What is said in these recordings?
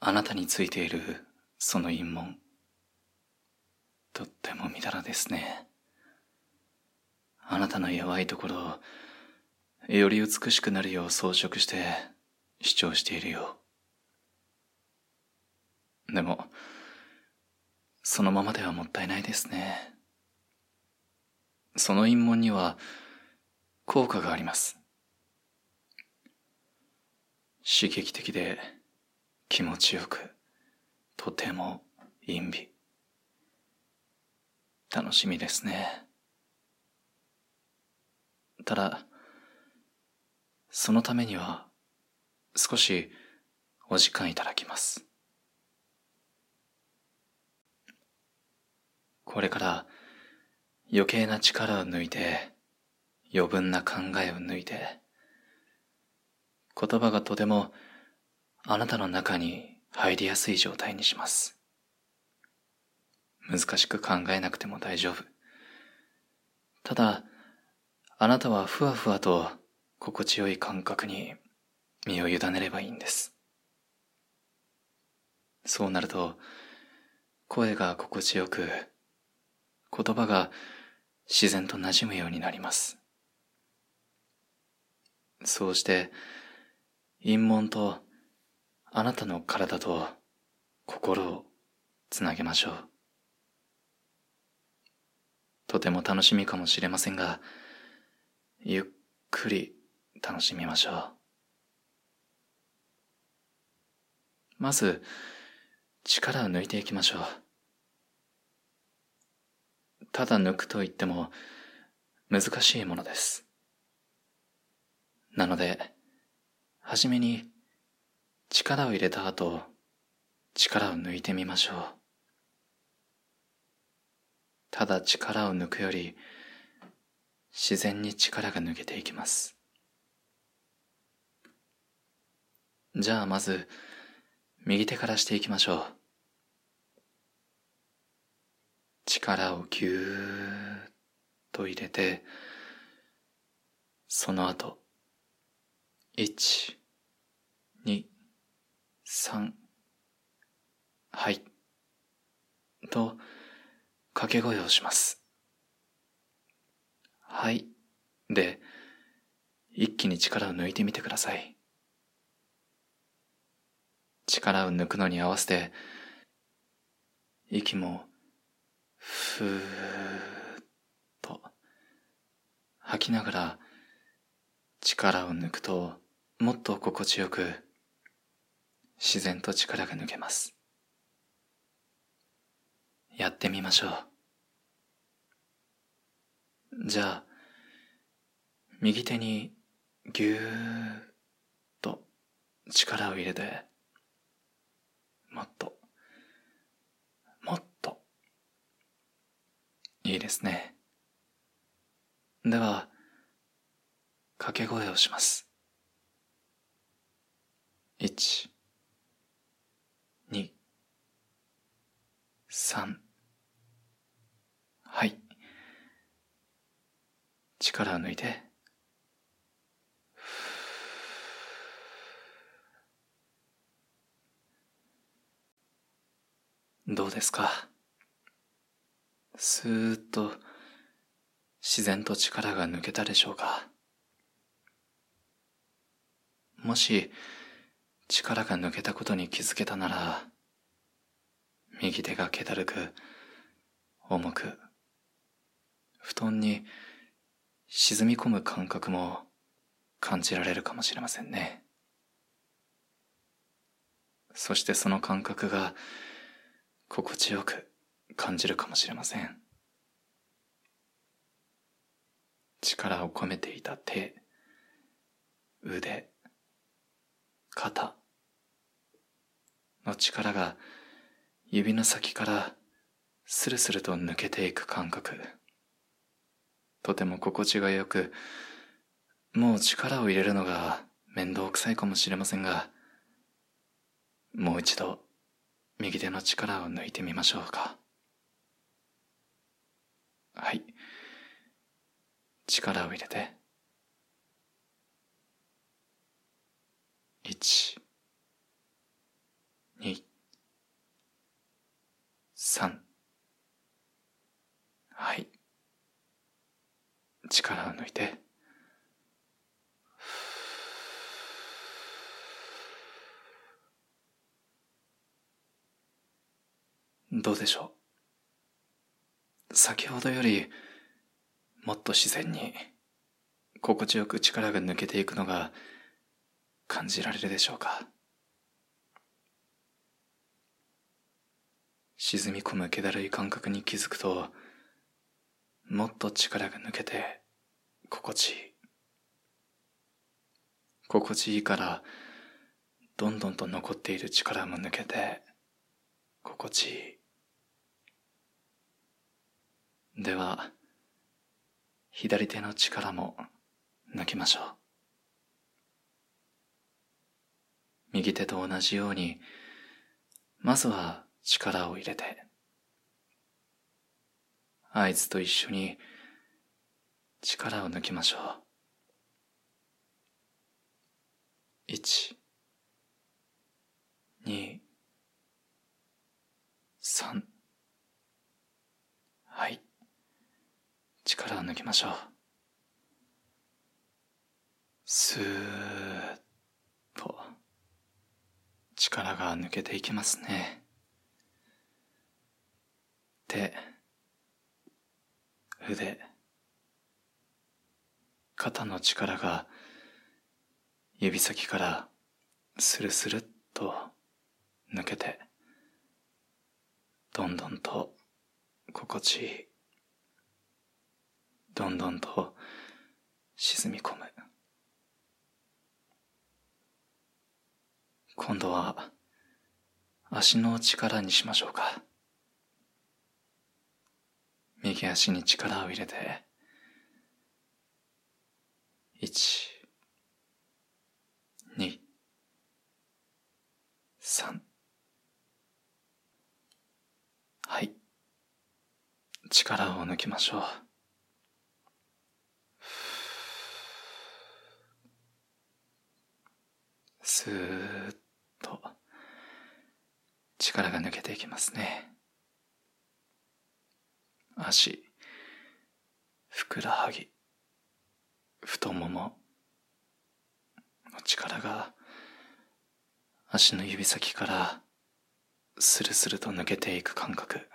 あなたについているその陰紋、とってもみだらですね。あなたの弱いところをより美しくなるよう装飾して主張しているよう。でもそのままではもったいないですね。その陰紋には効果があります。刺激的で気持ちよく、とても陰美。楽しみですね。ただ、そのためには少しお時間いただきます。これから余計な力を抜いて、余分な考えを抜いて、言葉がとてもあなたの中に入りやすい状態にします。難しく考えなくても大丈夫。ただ、あなたはふわふわと心地よい感覚に身を委ねればいいんです。そうなると、声が心地よく、言葉が自然と馴染むようになります。そうして、陰紋とあなたの体と心をつなげましょう。とても楽しみかもしれませんが、ゆっくり楽しみましょう。まず、力を抜いていきましょう。ただ抜くと言っても難しいものです。なので、はじめに力を入れた後、力を抜いてみましょう。ただ力を抜くより、自然に力が抜けていきます。じゃあまず、右手からしていきましょう。力をぎゅーっと入れて、その後、1、2、3、はい、と掛け声をします。はい、で、一気に力を抜いてみてください。力を抜くのに合わせて、息もふーっと吐きながら力を抜くともっと心地よく自然と力が抜けます。やってみましょう。じゃあ右手にぎゅーっと力を入れて、もっともっと。いいですね。では掛け声をします。1、2、3、はい。力を抜いて、どうですか？スーッと自然と力が抜けたでしょうか？もし力が抜けたことに気づけたなら、右手が気だるく、重く、布団に沈み込む感覚も感じられるかもしれませんね。そしてその感覚が心地よく感じるかもしれません。力を込めていた手、腕、肩の力が指の先からスルスルと抜けていく感覚、とても心地がよく、もう力を入れるのが面倒くさいかもしれませんが、もう一度右手の力を抜いてみましょうか。はい。力を入れて、1、2、 3。はい。力を抜いて。どうでしょう。先ほどよりもっと自然に心地よく力が抜けていくのが感じられるでしょうか。沈み込む気だるい感覚に気づくと、もっと力が抜けて心地いい。心地いいから、どんどんと残っている力も抜けて心地いい。では、左手の力も抜きましょう。右手と同じように、まずは力を入れて、合図と一緒に力を抜きましょう。1、2、3。はい。力を抜きましょう。スーッと力が抜けていきますね。手、腕、肩の力が指先からスルスルっと抜けて、どんどんと心地いい。どんどんと沈み込む。今度は足の力にしましょうか。右足に力を入れて、1、2、3。はい。力を抜きましょう。スーッと力が抜けていきますね。足、ふくらはぎ、太ももの力が足の指先からスルスルと抜けていく感覚。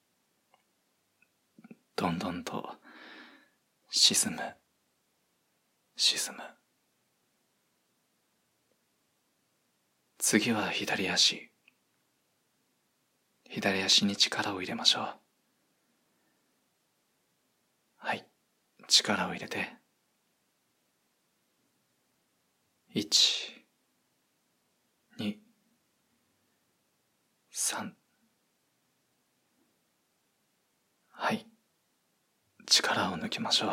どんどんと沈む、沈む。次は左足。左足に力を入れましょう。はい。力を入れて。1、2、3。はい。力を抜きましょう。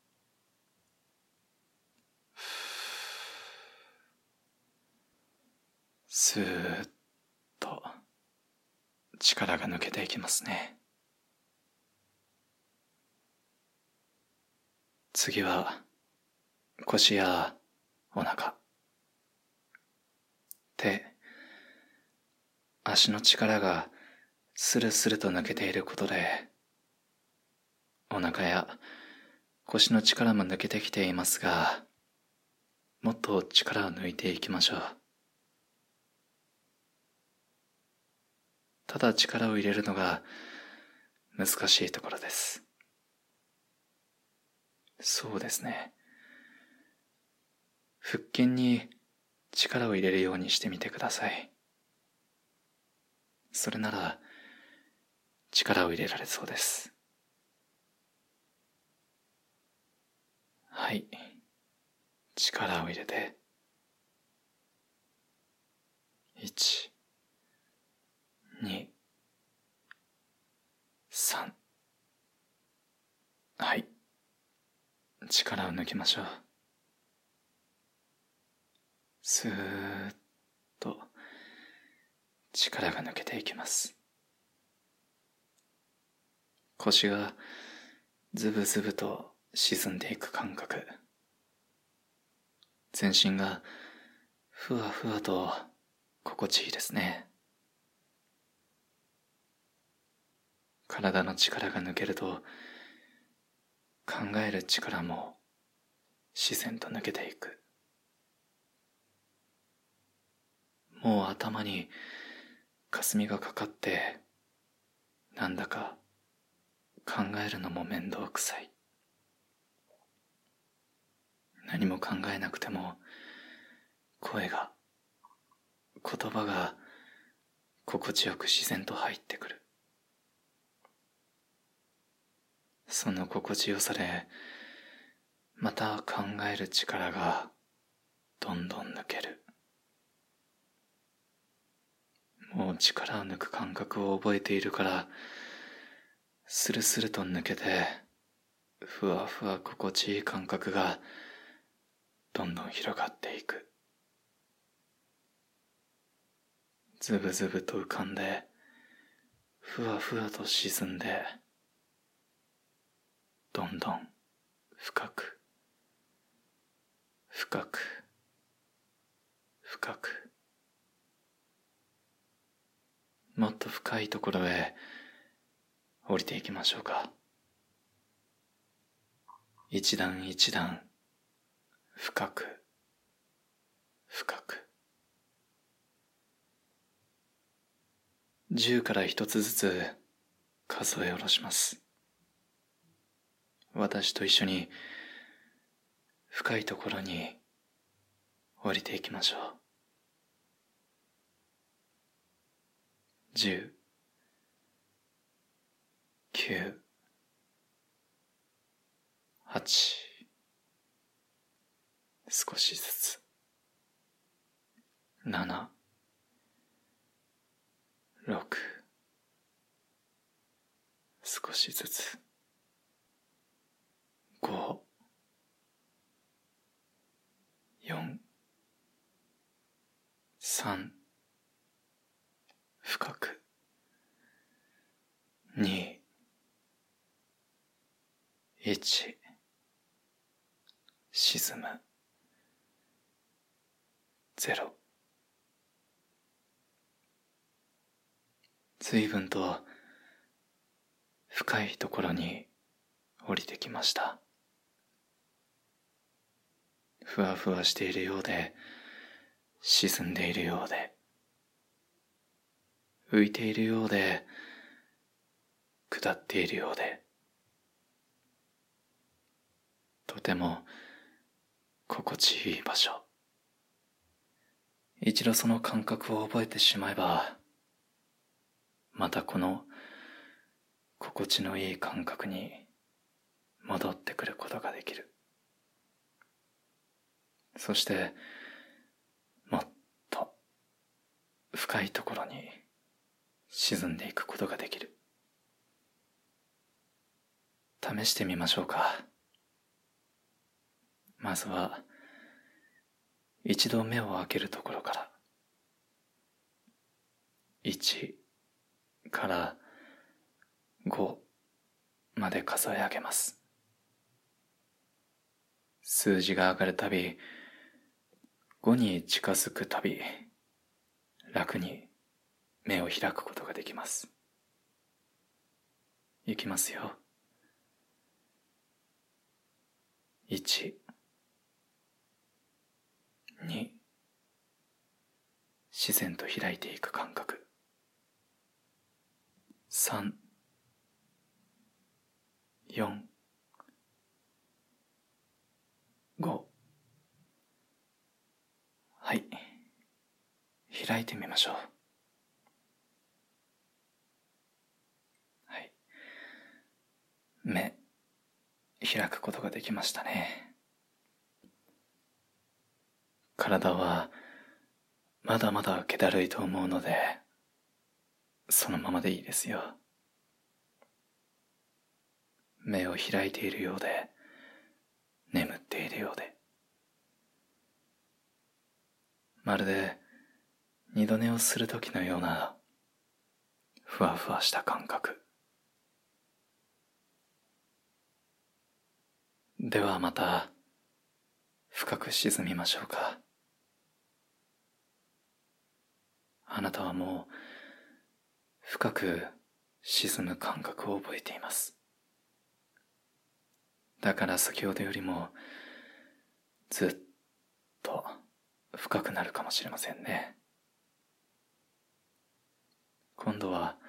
スーッと力が抜けていきますね。次は腰やお腹、手、足の力がスルスルと抜けていることで、お腹や腰の力も抜けてきていますが、もっと力を抜いていきましょう。ただ力を入れるのが難しいところです。そうですね。腹筋に力を入れるようにしてみてください。それなら力を入れられそうです。はい。力を入れて。1、2、3。はい。力を抜きましょう。スーッと力が抜けていきます。腰がズブズブと沈んでいく感覚。全身がふわふわと心地いいですね。 体の力が抜けると、考える力も自然と抜けていく。もう頭に霞がかかって、なんだか考えるのも面倒くさい。何も考えなくても、声が、言葉が心地よく自然と入ってくる。その心地よさで、また考える力がどんどん抜ける。もう力を抜く感覚を覚えているから、スルスルと抜けて、ふわふわ心地いい感覚がどんどん広がっていく。ズブズブと浮かんで、ふわふわと沈んで、どんどん深く、深く、深く、もっと深いところへ降りていきましょうか。一段一段深く、深く。10から1つずつ数え下ろします。私と一緒に深いところに降りていきましょう。10、9、8、少しずつ。7、6、少しずつ。5、4、3、深く。2、1、沈む。0。随分と深いところに降りてきました。ふわふわしているようで、沈んでいるようで、浮いているようで、下っているようで、とても心地いい場所。一度その感覚を覚えてしまえば、またこの心地のいい感覚に戻ってくることができる。そしてもっと深いところに沈んでいくことができる。試してみましょうか。まずは一度目を開けるところから、1から5まで数え上げます。数字が上がるたび、5に近づくたび、楽に目を開くことができます。いきますよ。1、2、自然と開いていく感覚。3、4、5。はい。開いてみましょう。はい。目、開くことができましたね。体はまだまだ気だるいと思うので、そのままでいいですよ。目を開いているようで、眠っているようで、まるで二度寝をするときのようなふわふわした感覚。ではまた深く沈みましょうか。あなたはもう深く沈む感覚を覚えています。だから先ほどよりもずっと深くなるかもしれませんね。今度は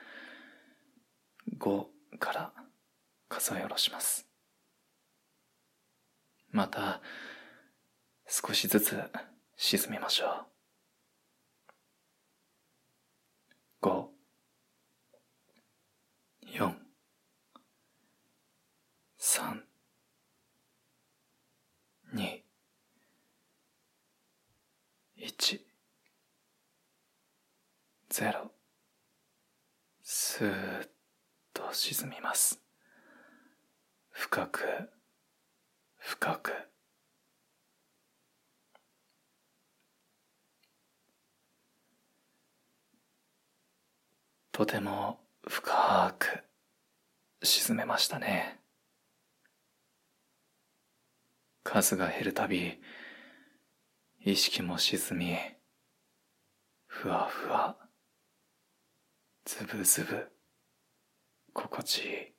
5から数え下ろします。また少しずつ沈みましょう。5、4、3、2、1、0。スーッと沈みます。深く、深く。とても深く沈めましたね。数が減るたび、意識も沈み、ふわふわ、ずぶずぶ、心地いい。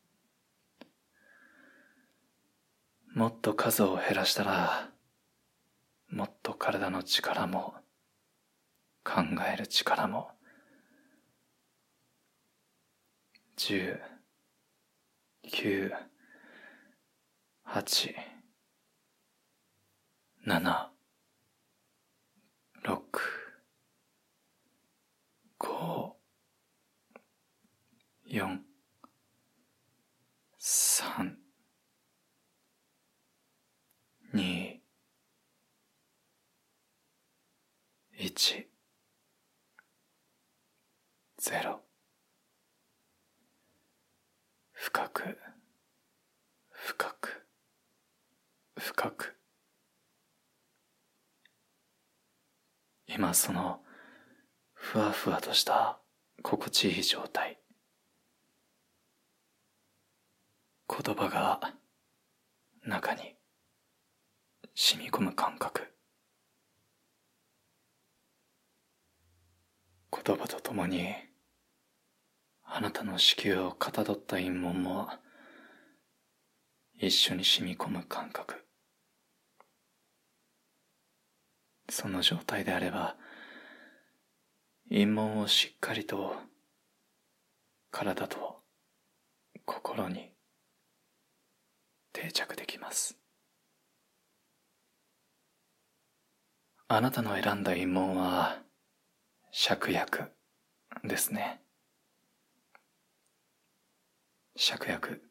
もっと数を減らしたら、もっと体の力も、考える力も、10、9、8、7、6、5、4、3、2、1、0。深く、深く、深く。今そのふわふわとした心地いい状態。言葉が中に染み込む感覚。言葉とともにあなたの子宮をかたどった陰紋も一緒に染み込む感覚。その状態であれば、陰紋をしっかりと体と心に定着できます。あなたの選んだ陰紋は芍薬ですね。芍薬、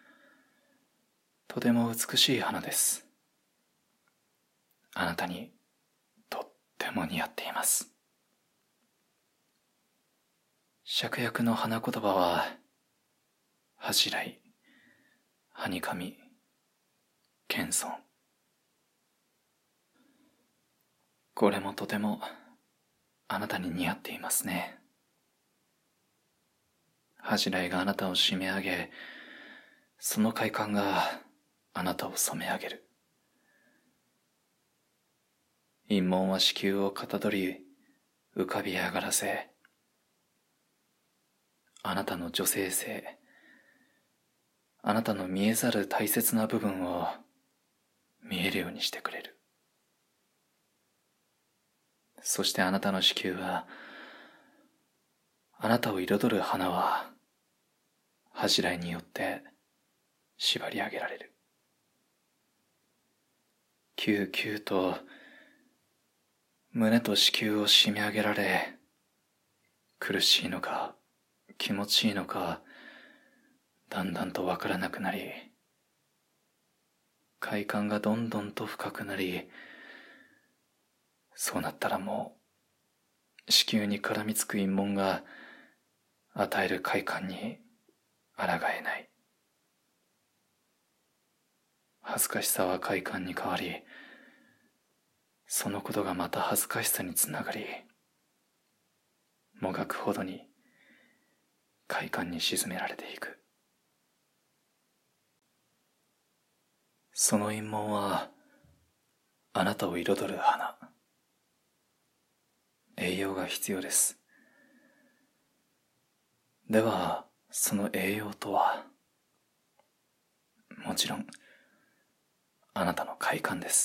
とても美しい花です。あなたにとっても似合っています。芍薬の花言葉は、恥じらい、はにかみ、謙遜。これもとてもあなたに似合っていますね。恥じらいがあなたを締め上げ、その快感があなたを染め上げる。陰紋は子宮をかたどり、浮かび上がらせ、あなたの女性性、あなたの見えざる大切な部分を見えるようにしてくれる。そしてあなたの子宮は、あなたを彩る花は、恥じらいによって縛り上げられる。キューキューと胸と子宮を締め上げられ、苦しいのか気持ちいいのかだんだんとわからなくなり、快感がどんどんと深くなり、そうなったらもう子宮に絡みつく陰紋が与える快感に抗えない。恥ずかしさは快感に変わり、そのことがまた恥ずかしさにつながり、もがくほどに快感に沈められていく。その陰紋はあなたを彩る花。栄養が必要です。ではその栄養とは、もちろんあなたの快感です。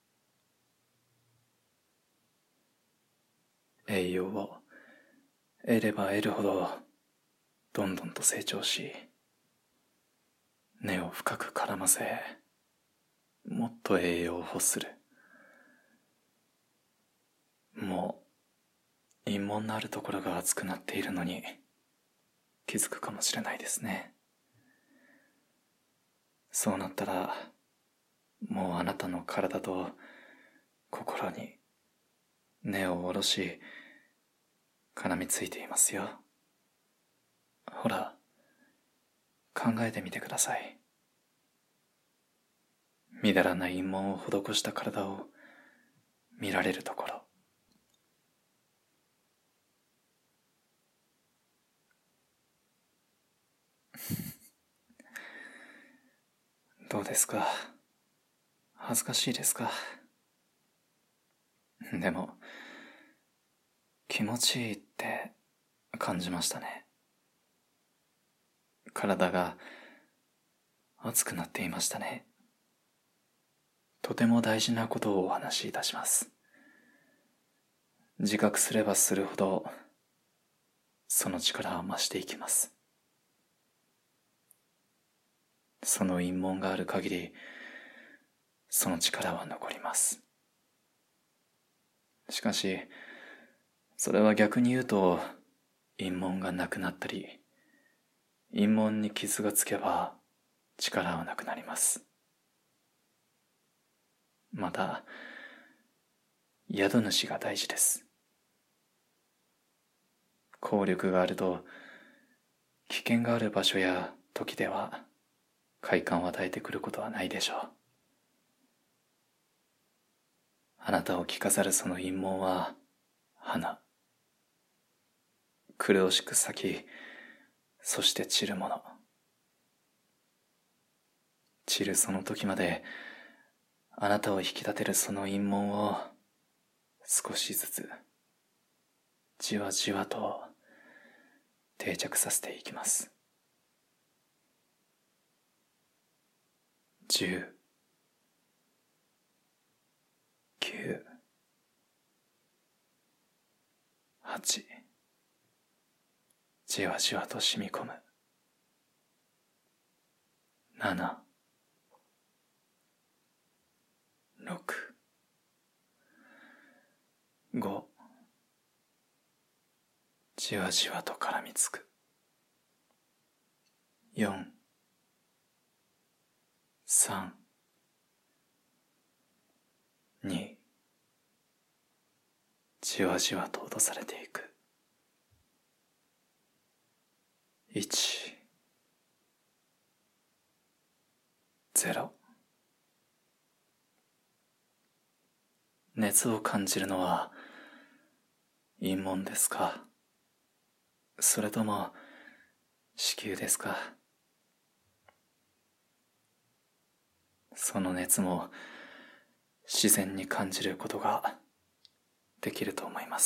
栄養を得れば得るほどどんどんと成長し、根を深く絡ませ、もっと栄養を欲する。もう陰門のあるところが熱くなっているのに気づくかもしれないですね。そうなったら、もうあなたの体と心に根を下ろし、絡みついていますよ。ほら、考えてみてください。みだらな陰門を施した体を見られるところ。どうですか？恥ずかしいですか？でも、気持ちいいって感じましたね。体が熱くなっていましたね。とても大事なことをお話しいたします。自覚すればするほど、その力は増していきます。その陰門がある限り、その力は残ります。しかし、それは逆に言うと、陰門がなくなったり、陰門に傷がつけば力はなくなります。また、宿主が大事です。効力があると、危険がある場所や時では快感を与えてくることはないでしょう。あなたを着飾るその陰門は花、黒しく咲き、そして散るもの。散るその時まであなたを引き立てるその陰門を少しずつじわじわと定着させていきます。10、9、8、じわじわと染み込む。7、6、5、じわじわと絡みつく。4、3、2、じわじわと脅されていく。1、0。熱を感じるのは陰門ですか？それとも子宮ですか？その熱も自然に感じることができると思います。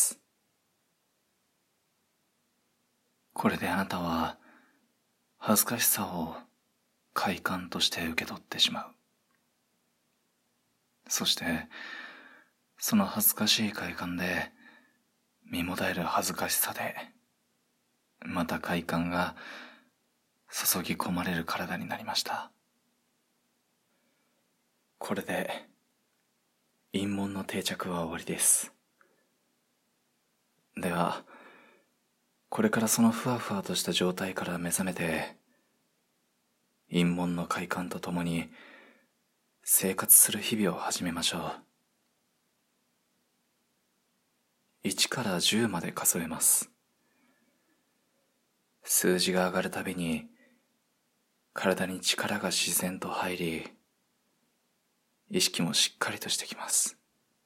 これであなたは恥ずかしさを快感として受け取ってしまう。そしてその恥ずかしい快感で身もだえる恥ずかしさでまた快感が注ぎ込まれる体になりました。これで陰門の定着は終わりです。ではこれからそのふわふわとした状態から目覚めて、陰門の快感とともに生活する日々を始めましょう。1から10まで数えます。数字が上がるたびに体に力が自然と入り、意識もしっかりとしてきます。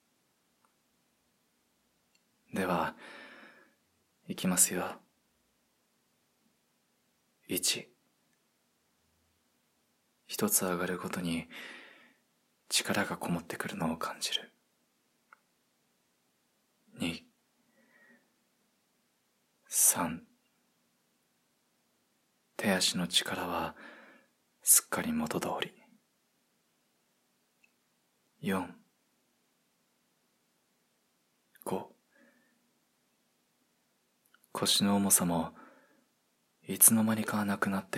では、いきますよ。1、一つ上がるごとに力がこもってくるのを感じる。2、3、 手足の力はすっかり元通り。4、5、腰の重さもいつの間にかなくなって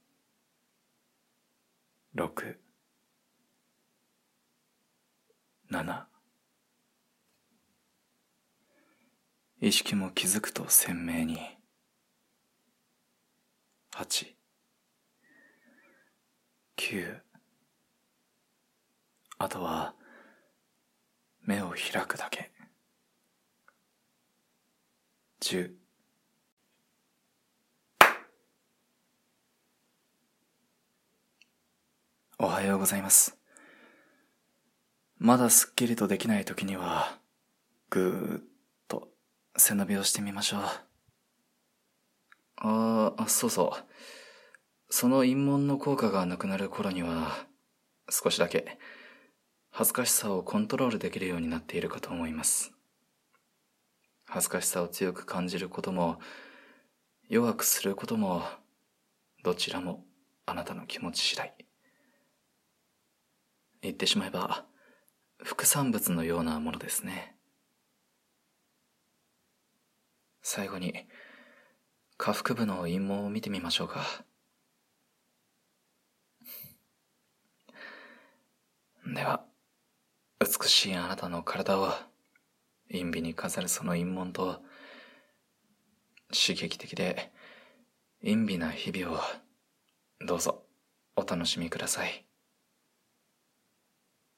、6、7、意識も気づくと鮮明に。8、9、あとは目を開くだけ。10、おはようございます。まだすっきりとできない時には、ぐーっと背伸びをしてみましょう。そうそう。その陰門の効果がなくなる頃には、少しだけ恥ずかしさをコントロールできるようになっているかと思います。恥ずかしさを強く感じることも、弱くすることも、どちらもあなたの気持ち次第。言ってしまえば、副産物のようなものですね。最後に、下腹部の陰毛を見てみましょうか。では、美しいあなたの体を陰尾に飾るその陰紋と、刺激的で陰微な日々をどうぞお楽しみください。